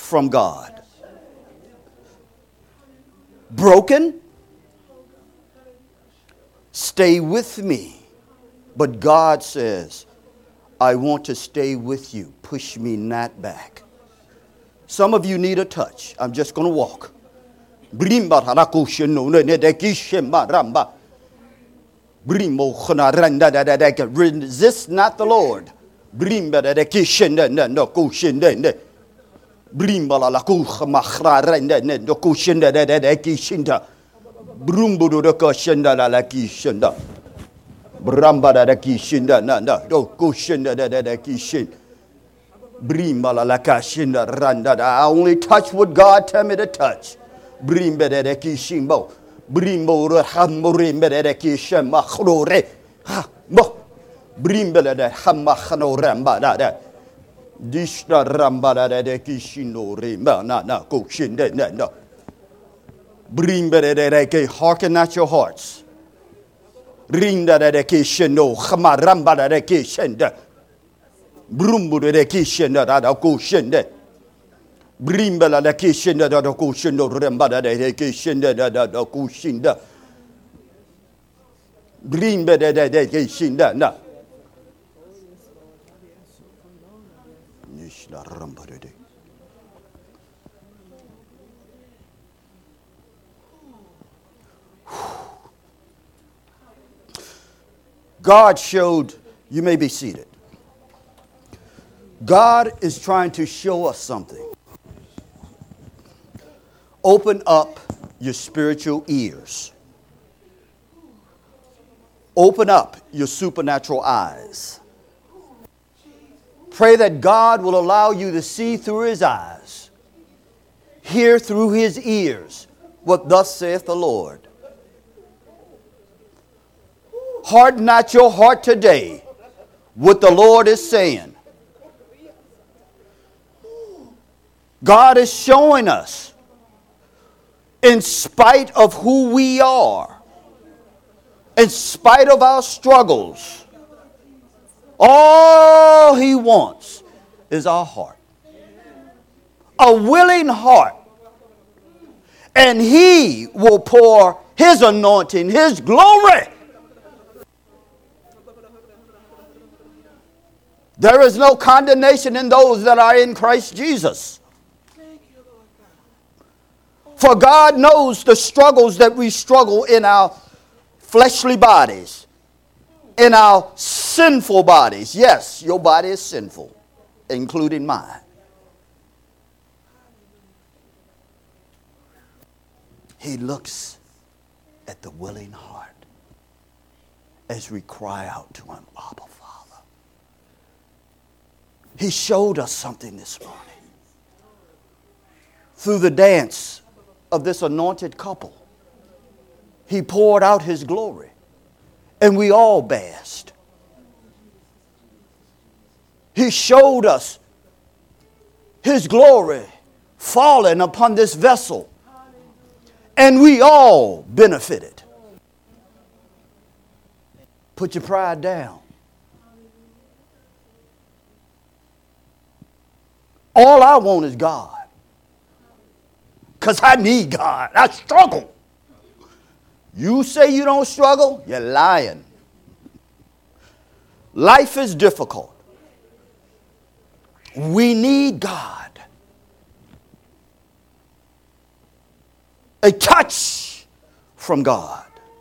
from God. Broken, stay with me. But God says, I want to stay with you. Push me not back. Some of you need a touch. I'm just going to walk. Resist not the Lord. I only touch what God tell me to touch. Hearken not your hearts. Brimbala da kishinda da kushindo rembada de kishinda da kushinda. Brimba de kishinda na. Nishla rambada de. God showed, you may be seated. God is trying to show us something. Open up your spiritual ears. Open up your supernatural eyes. Pray that God will allow you to see through His eyes, hear through His ears what thus saith the Lord. Harden not your heart today what the Lord is saying. God is showing us, in spite of who we are, in spite of our struggles, all He wants is our heart. A willing heart. And He will pour His anointing, His glory. There is no condemnation in those that are in Christ Jesus. For God knows the struggles that we struggle in our fleshly bodies, in our sinful bodies. Yes, your body is sinful, including mine. He looks at the willing heart as we cry out to Him, Abba, Father. He showed us something this morning through the dance of this anointed couple. He poured out His glory, and we all basked. He showed us His glory falling upon this vessel, and we all benefited. Put your pride down. All I want is God. Because I need God. I struggle. You say you don't struggle? You're lying. Life is difficult. We need God. A touch from God.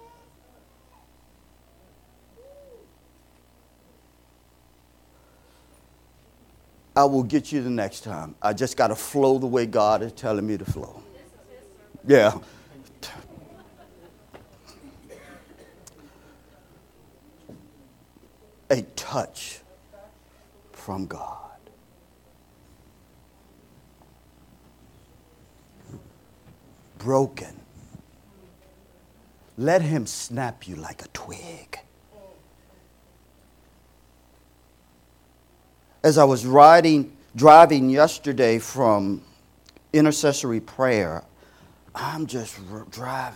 I will get you the next time. I just got to flow the way God is telling me to flow. Yeah. A touch from God. Broken. Let Him snap you like a twig. As I was driving yesterday from intercessory prayer, I'm just driving.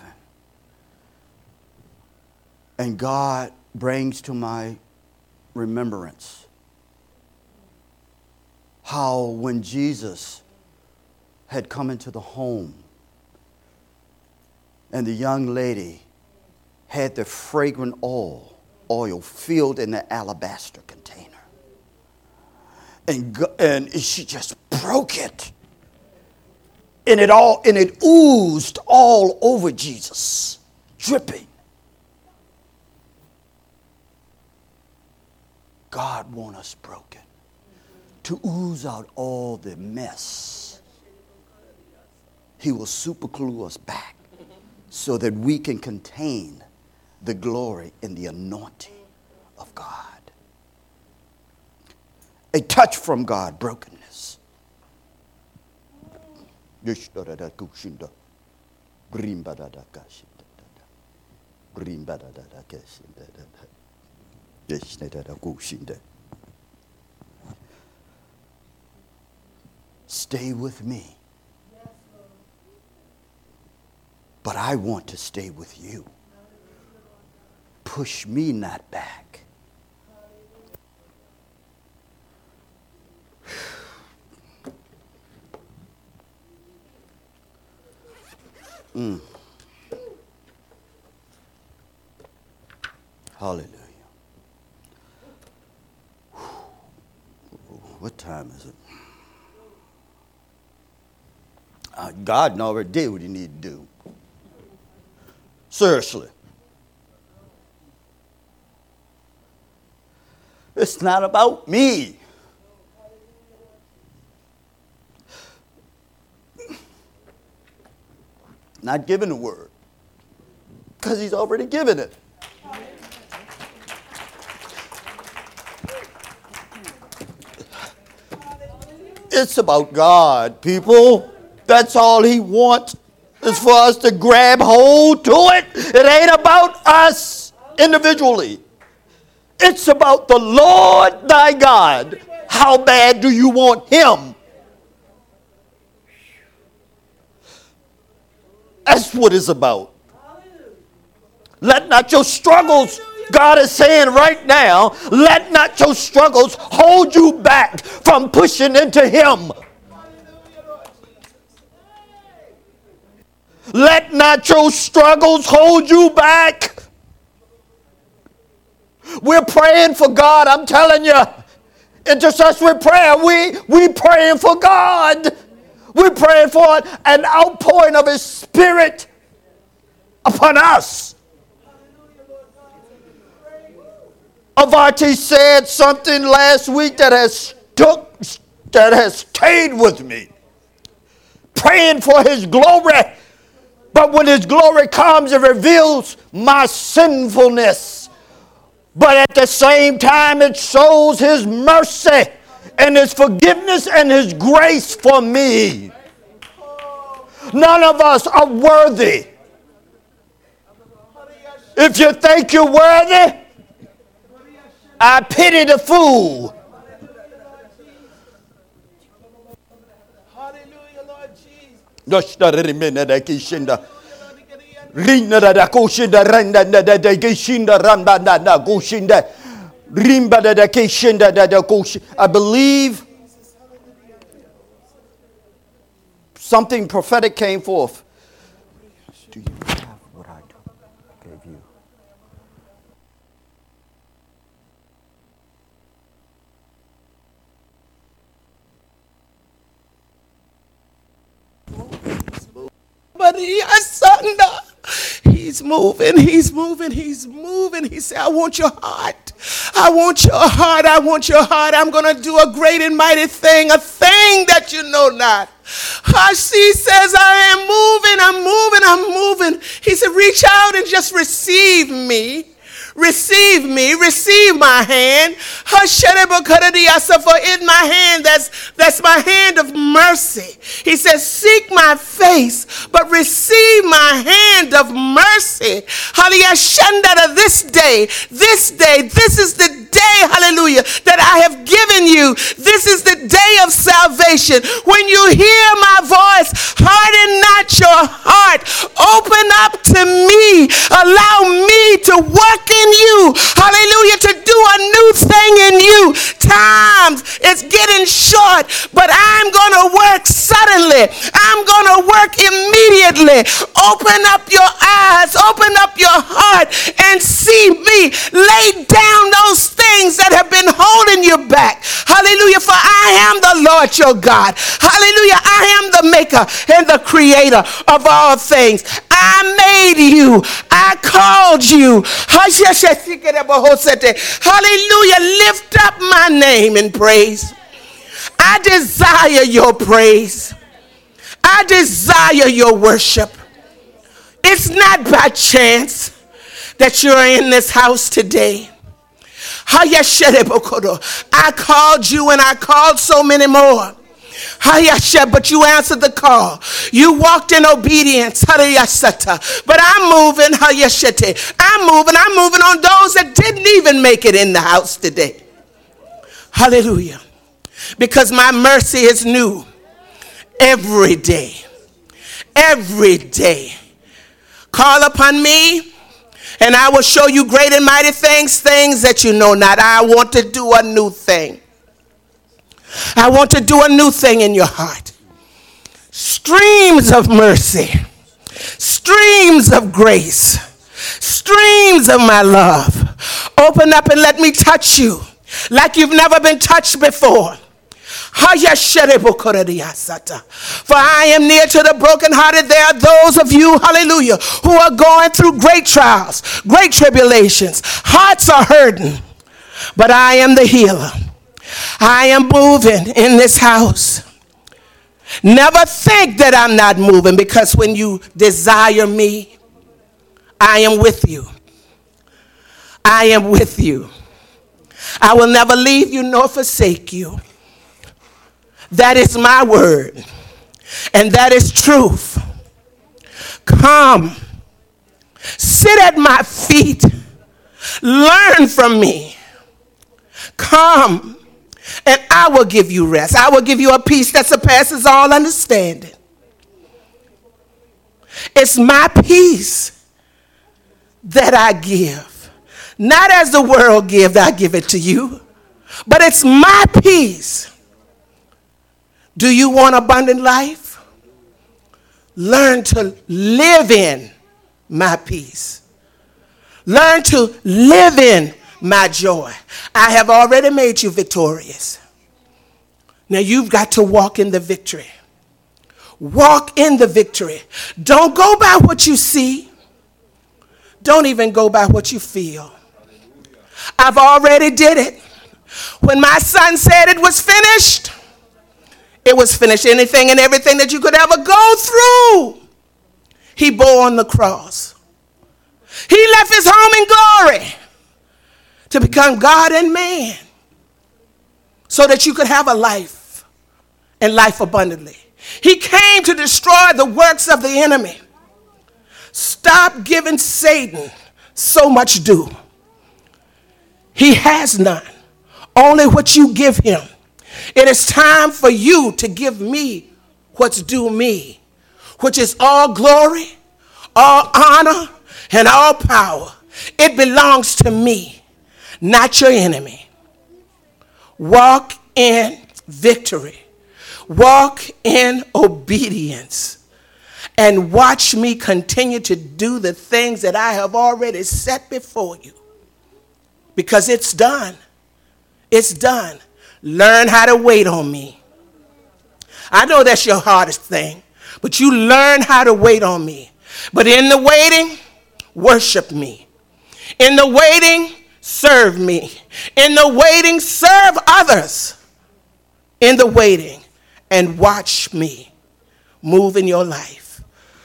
And God brings to my remembrance how when Jesus had come into the home. And the young lady had the fragrant oil filled in the alabaster container. And she just broke it. And it oozed all over Jesus, dripping. God wants us broken to ooze out all the mess. He will superglue us back so that we can contain the glory and the anointing of God. A touch from God, brokenness. Stay with me. But I want to stay with you. Push me not back. Hallelujah. What time is it? God already did what he needed to do. Seriously. It's not about me. Not giving the word. Because he's already given it. It's about God, people. That's all he wants, is for us to grab hold to it. It ain't about us individually. It's about the Lord thy God. How bad do you want him? That's what it's about. Let not your struggles, God is saying right now, let not your struggles hold you back from pushing into him. Let not your struggles hold you back. We're praying for God, I'm telling you. Intercessory prayer, we praying for God. We're praying for an outpouring of his spirit upon us. Avanti said something last week that has stayed with me. Praying for his glory. But when his glory comes, it reveals my sinfulness. But at the same time, it shows his mercy and his forgiveness and his grace for me. None of us are worthy. If you think you're worthy, I pity the fool. I believe something prophetic came forth. Do you have what I gave you? But he's moving. He said, I want your heart. I want your heart. I want your heart. I'm going to do a great and mighty thing, a thing that you know not. She says, I'm moving. He said, reach out and just receive me. Receive my hand. For in my hand, that's my hand of mercy. He says, seek my face, but receive my hand of mercy. Hallelujah. This is the day, hallelujah, that I have given you. This is the day of salvation. When you hear my voice, harden not your heart. Open up to me. Allow me to work in you. Hallelujah. To do a new thing in you. Times it's getting short, but I'm going to work suddenly. I'm I'm going to work immediately. Open up your eyes, open up your heart, and see me. Lay down those things that have been holding you back. Hallelujah. For I am the Lord your God. Hallelujah. I am the maker and the creator of all things. I made you. I called you. Hallelujah. Lift up my name in praise. I desire your praise. I desire your worship. It's not by chance that you're in this house today. I called you and I called so many more. But you answered the call. You walked in obedience. But I'm moving. I'm moving on those that didn't even make it in the house today. Hallelujah. Because my mercy is new every day. Every day. Call upon me and I will show you great and mighty things, things that you know not. I want to do a new thing. I want to do a new thing in your heart. Streams of mercy, streams of grace, streams of my love. Open up and let me touch you like you've never been touched before. For I am near to the brokenhearted. There are those of you, hallelujah, who are going through great trials, great tribulations. Hearts are hurting, but I am the healer. I am moving in this house. Never think that I'm not moving, because when you desire me, I am with you. I am with you. I will never leave you nor forsake you. That is my word, and that is truth. Come, sit at my feet, learn from me. Come, and I will give you rest. I will give you a peace that surpasses all understanding. It's my peace that I give. Not as the world gives, I give it to you, but it's my peace. Do you want abundant life? Learn to live in my peace. Learn to live in my joy. I have already made you victorious. Now you've got to walk in the victory. Walk in the victory. Don't go by what you see. Don't even go by what you feel. I've already did it. When my son said it was finished, it was finished. Anything and everything that you could ever go through, he bore on the cross. He left his home in glory to become God and man so that you could have a life and life abundantly. He came to destroy the works of the enemy. Stop giving Satan so much due. He has none, only what you give him. It is time for you to give me what's due me, which is all glory, all honor, and all power. It belongs to me, not your enemy. Walk in victory. Walk in obedience. And watch me continue to do the things that I have already set before you. Because it's done. It's done. Learn how to wait on me. I know that's your hardest thing, but you learn how to wait on me. But in the waiting, worship me. In the waiting, serve me. In the waiting, serve others. In the waiting, and watch me move in your life.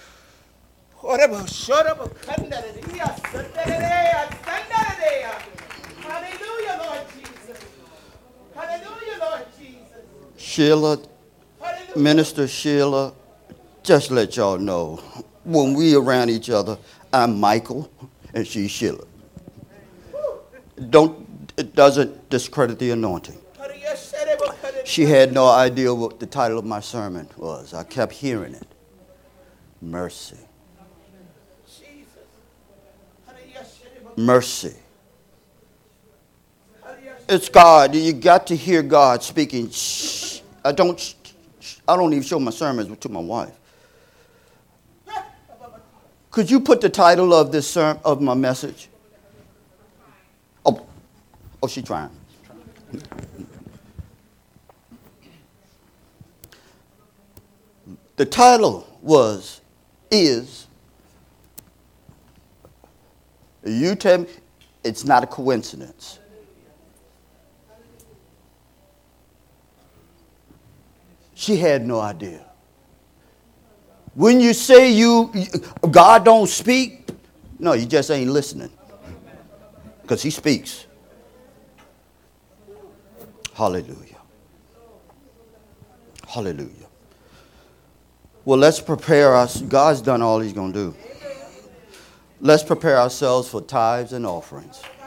Hallelujah, Lord Jesus. Hallelujah, Lord Jesus. Sheila, Minister Sheila, just let y'all know, when we around each other, I'm Michael and she's Sheila. It doesn't discredit the anointing. She had no idea what the title of my sermon was. I kept hearing it. Mercy. Mercy. It's God. You got to hear God speaking. Don't I don't even show my sermons to my wife. Could you put the title of this of my message? Oh, she's trying. The title is, you tell me, it's not a coincidence. She had no idea. When you say God don't speak, no, you just ain't listening. Because he speaks. Hallelujah. Hallelujah. Well, let's prepare us. God's done all he's going to do. Let's prepare ourselves for tithes and offerings.